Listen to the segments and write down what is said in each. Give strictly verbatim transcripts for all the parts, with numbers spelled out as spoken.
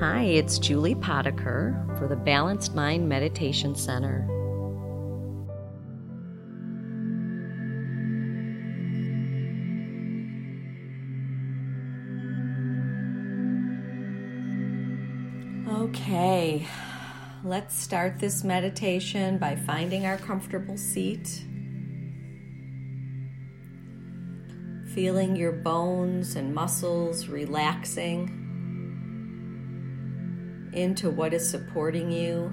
Hi, it's Julie Potiker for the Balanced Mind Meditation Center. Okay, let's start this meditation by finding our comfortable seat. Feeling your bones and muscles relaxing into what is supporting you.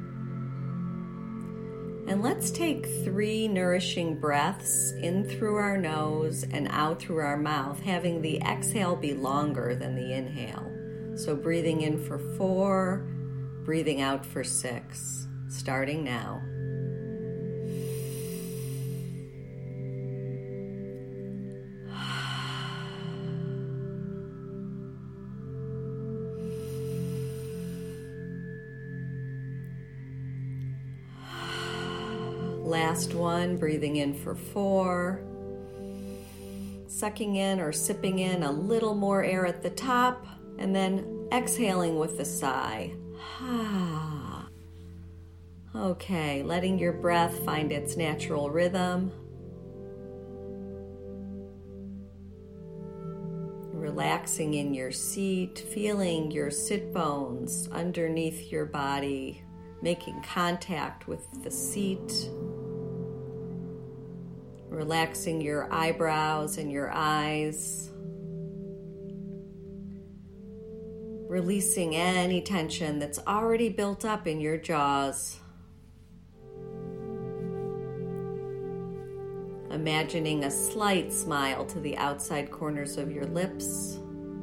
And let's take three nourishing breaths in through our nose and out through our mouth, having the exhale be longer than the inhale. So breathing in for four, breathing out for six, starting now. Last one, breathing in for four, sucking in or sipping in a little more air at the top, and then exhaling with a sigh. Okay, letting your breath find its natural rhythm. Relaxing in your seat, feeling your sit bones underneath your body, making contact with the seat. Relaxing your eyebrows and your eyes. Releasing any tension that's already built up in your jaws. Imagining a slight smile to the outside corners of your lips.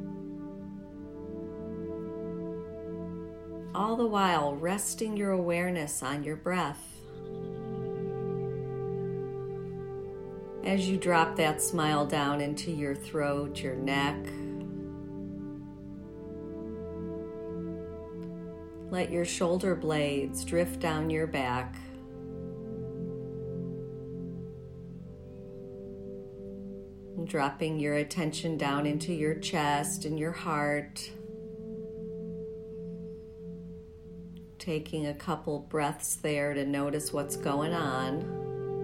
All the while resting your awareness on your breath. As you drop that smile down into your throat, your neck, let your shoulder blades drift down your back. And dropping your attention down into your chest and your heart. Taking a couple breaths there to notice what's going on.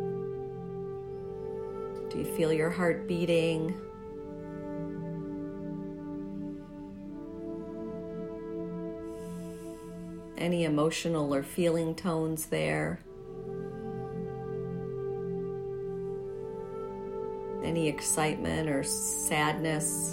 Do you feel your heart beating? Any emotional or feeling tones there? Any excitement or sadness?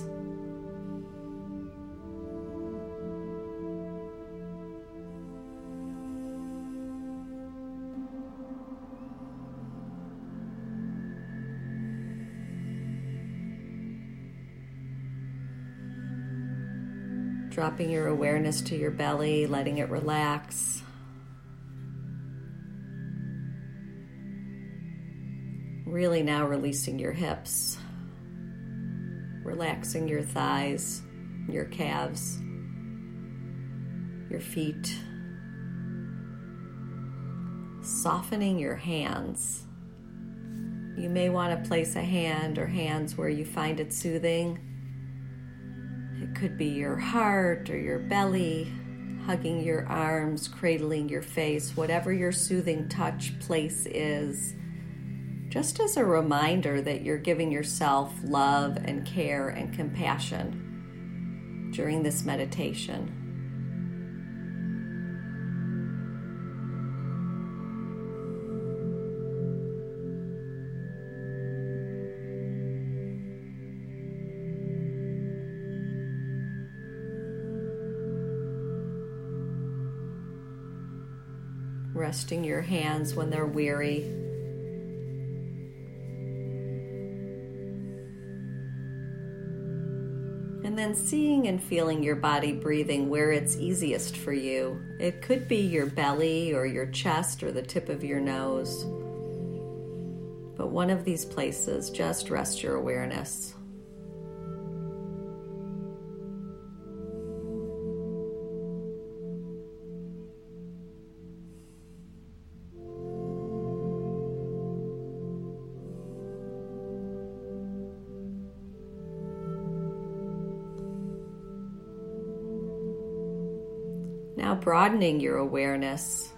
Dropping your awareness to your belly, letting it relax. Really now releasing your hips. Relaxing your thighs, your calves, your feet. Softening your hands. You may want to place a hand or hands where you find it soothing. It could be your heart or your belly, hugging your arms, cradling your face, whatever your soothing touch place is. Just as a reminder that you're giving yourself love and care and compassion during this meditation. Resting your hands when they're weary. And then seeing and feeling your body breathing where it's easiest for you. It could be your belly or your chest or the tip of your nose. But one of these places, just rest your awareness. Now broadening your awareness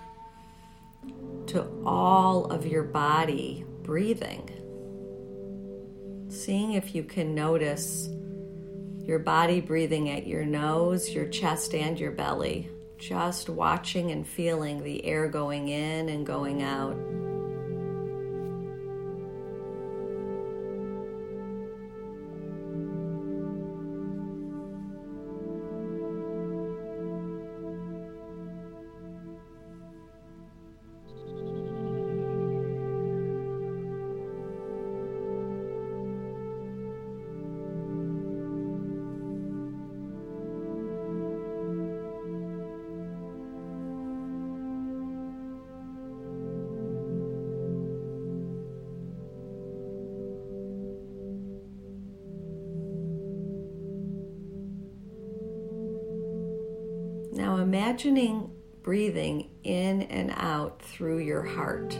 to all of your body breathing. Seeing if you can notice your body breathing at your nose, your chest, and your belly. Just watching and feeling the air going in and going out. Now imagining breathing in and out through your heart.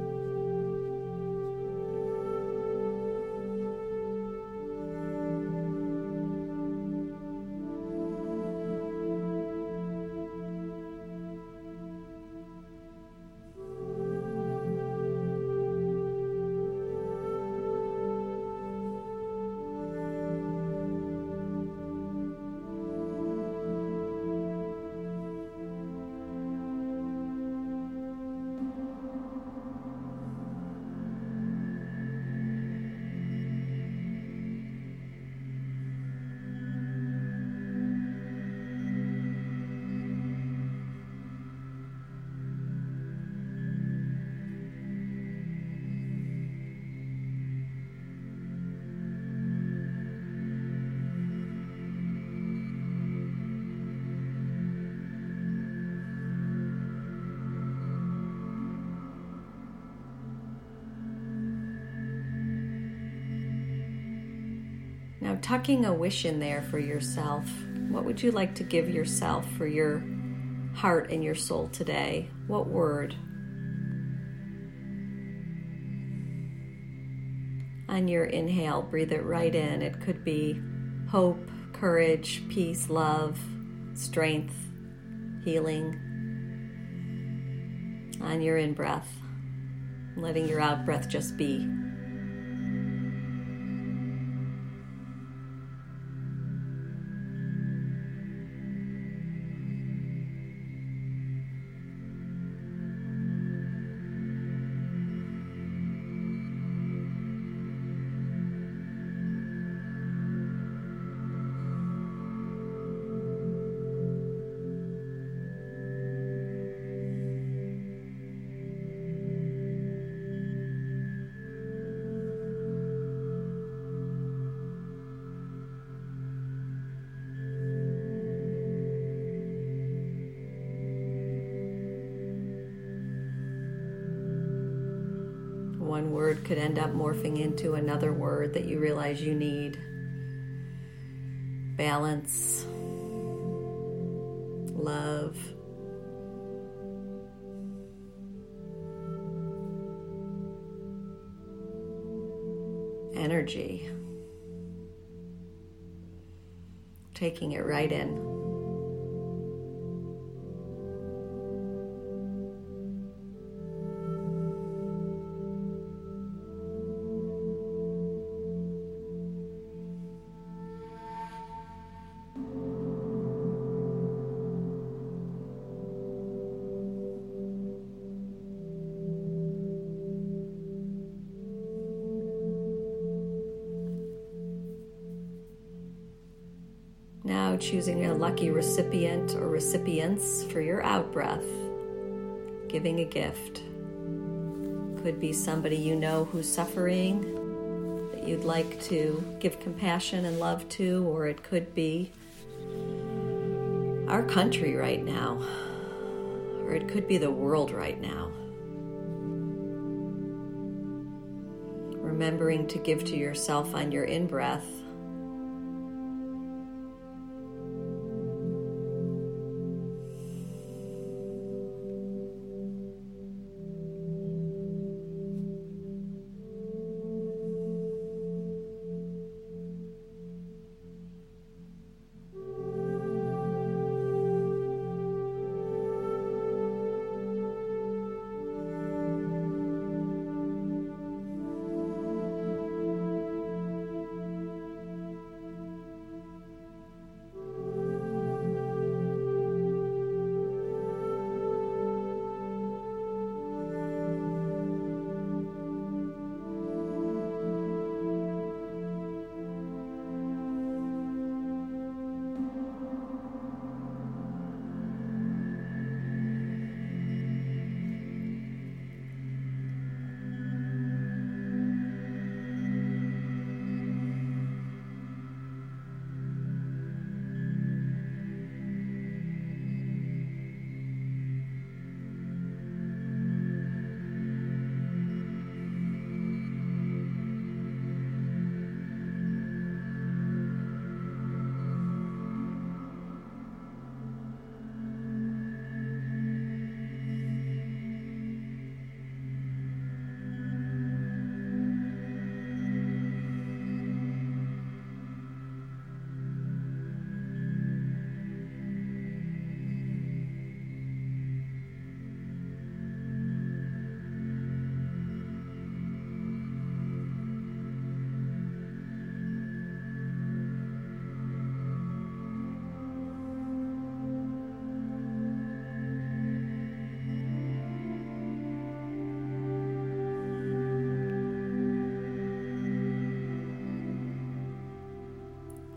Now tucking a wish in there for yourself. What would you like to give yourself for your heart and your soul today? What word? On your inhale, breathe it right in. It could be hope, courage, peace, love, strength, healing. On your in-breath, letting your out-breath just be. One word could end up morphing into another word that you realize you need. Balance, love, energy. Taking it right in. Now choosing a lucky recipient or recipients for your out-breath, giving a gift. Could be somebody you know who's suffering that you'd like to give compassion and love to, or it could be our country right now, or it could be the world right now. Remembering to give to yourself on your in-breath.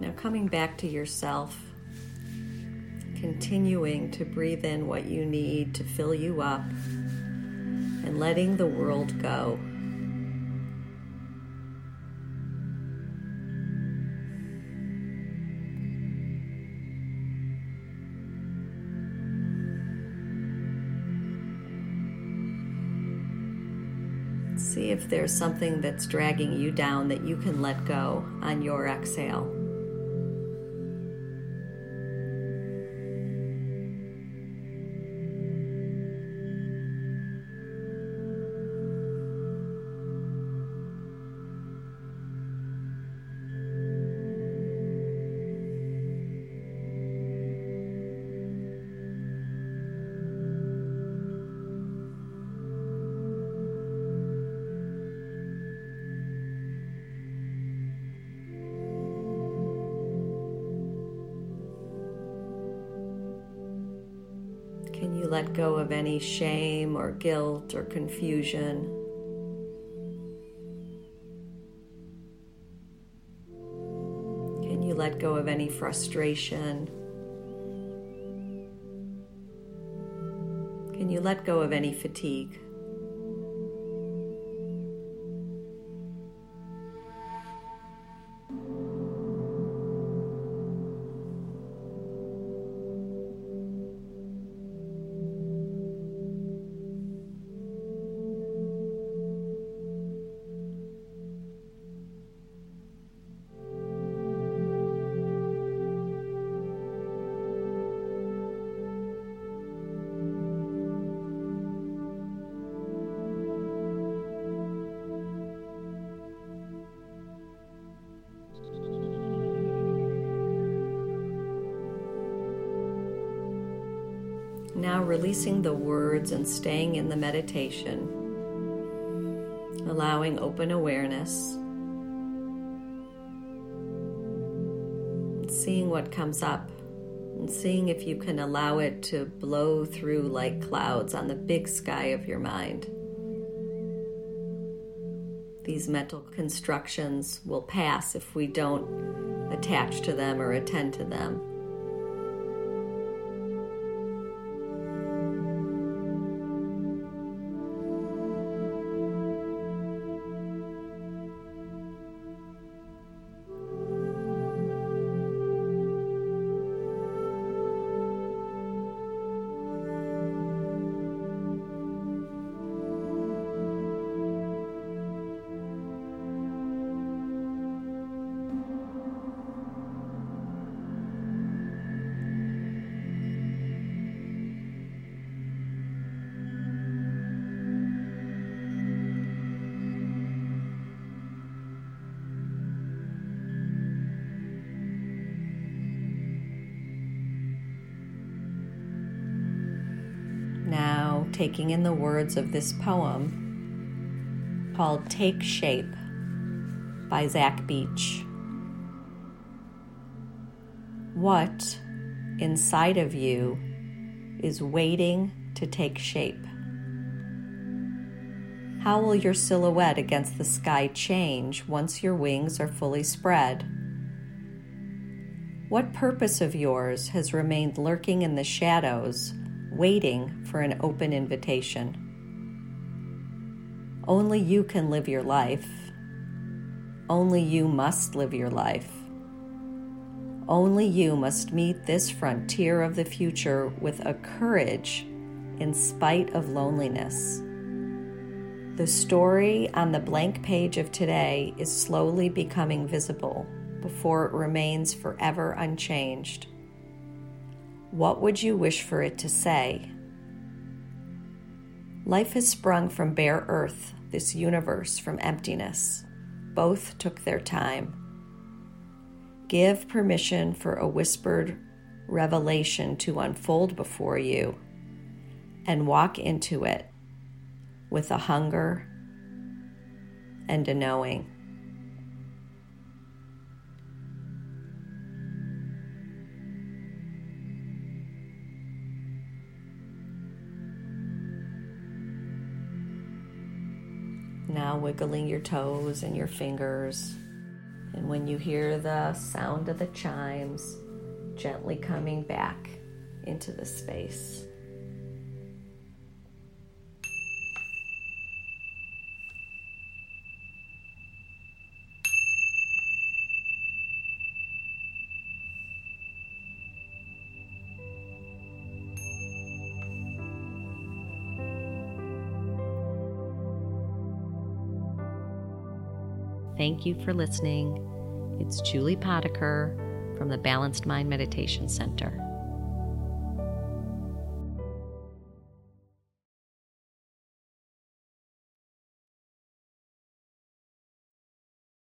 Now coming back to yourself, continuing to breathe in what you need to fill you up, and letting the world go. See if there's something that's dragging you down that you can let go on your exhale. Can you let go of any shame or guilt or confusion? Can you let go of any frustration? Can you let go of any fatigue? Now releasing the words and staying in the meditation, allowing open awareness, seeing what comes up, and seeing if you can allow it to blow through like clouds on the big sky of your mind. These mental constructions will pass if we don't attach to them or attend to them. Now, taking in the words of this poem called Take Shape by Zach Beach. What inside of you is waiting to take shape? How will your silhouette against the sky change once your wings are fully spread? What purpose of yours has remained lurking in the shadows, waiting for an open invitation? Only you can live your life. Only you must live your life. Only you must meet this frontier of the future with a courage in spite of loneliness. The story on the blank page of today is slowly becoming visible before it remains forever unchanged. What would you wish for it to say? Life has sprung from bare earth, this universe from emptiness. Both took their time. Give permission for a whispered revelation to unfold before you, and walk into it with a hunger and a knowing. Now wiggling your toes and your fingers, And when you hear the sound of the chimes, gently coming back into the space. Thank you for listening. It's Julie Potiker from the Balanced Mind Meditation Center.